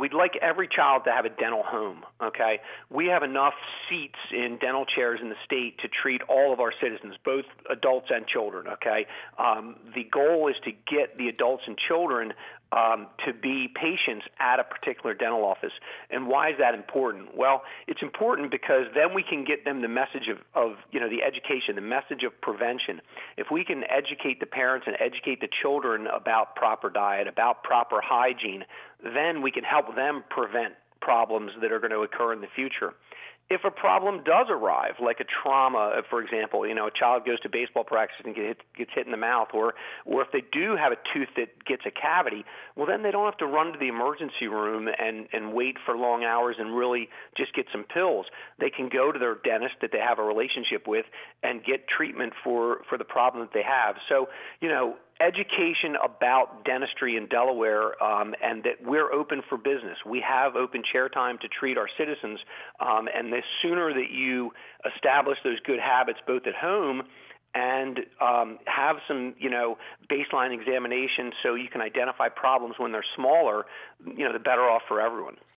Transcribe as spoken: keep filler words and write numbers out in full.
we'd like every child to have a dental home, okay? We have enough seats in dental chairs in the state to treat all of our citizens, both adults and children, okay? Um, the goal is to get the adults and children Um, to be patients at a particular dental office. And why is that important? Well, it's important because then we can get them the message of, of, you know, the education, the message of prevention. If we can educate the parents and educate the children about proper diet, about proper hygiene, then we can help them prevent problems that are going to occur in the future. If a problem does arrive, like a trauma, for example, you know, a child goes to baseball practice and get hit, gets hit in the mouth, or, or if they do have a tooth that gets a cavity, well, then they don't have to run to the emergency room and, and wait for long hours and really just get some pills. They can go to their dentist that they have a relationship with and get treatment for, for the problem that they have. So, you know, education about dentistry in Delaware, um, and that we're open for business. We have open chair time to treat our citizens, um, and the sooner that you establish those good habits both at home and um, have some, you know, baseline examination so you can identify problems when they're smaller, you know, the better off for everyone.